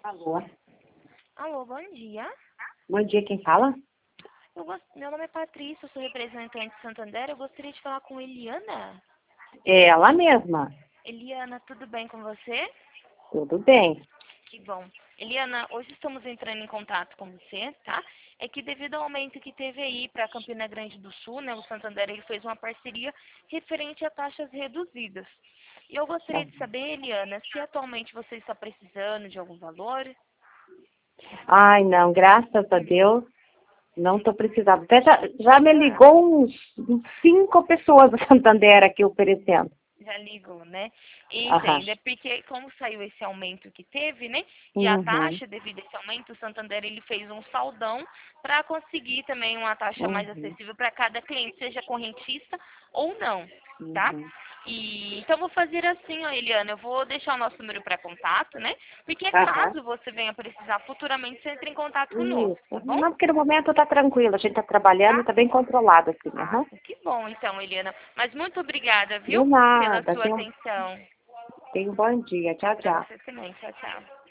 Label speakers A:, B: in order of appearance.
A: Alô?
B: Alô, bom dia.
A: Bom dia, quem fala?
B: Meu nome é Patrícia, eu sou representante de Santander. Eu gostaria de falar com Eliana.
A: É ela mesma.
B: Eliana, tudo bem com você?
A: Tudo bem.
B: Que bom. Eliana, hoje estamos entrando em contato com você, tá? É que devido ao aumento que teve aí para Campina Grande do Sul, né, o Santander ele fez uma parceria referente a taxas reduzidas. E eu gostaria de saber, Eliana, se atualmente você está precisando de algum valor.
A: Ai, não, graças a Deus, não estou precisando. Até já me ligou uns 5 pessoas do Santander aqui oferecendo.
B: Já ligou, né?
A: Aham.
B: Entendo, é porque como saiu esse aumento que teve, né? E a
A: Uhum.
B: taxa, devido a esse aumento, o Santander ele fez um saldão para conseguir também uma taxa mais
A: Uhum.
B: acessível para cada cliente, seja correntista ou não, tá?
A: Uhum.
B: E então vou fazer assim, ó, Eliana, eu vou deixar o nosso número para contato, né? Porque
A: Aham.
B: caso você venha precisar futuramente, você entre em contato conosco,
A: Isso.
B: tá bom?
A: Não, porque no momento está tranquilo, a gente está trabalhando e
B: Tá?
A: está bem controlado, assim. Aham.
B: Que bom então, Eliana. Mas muito obrigada,
A: De
B: viu? Pela
A: nada.
B: sua atenção.
A: Tenha um bom dia. Tchau,
B: Para
A: tchau.
B: você também. Tchau, tchau.